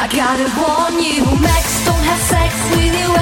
I gotta warn you, Max don't have sex with you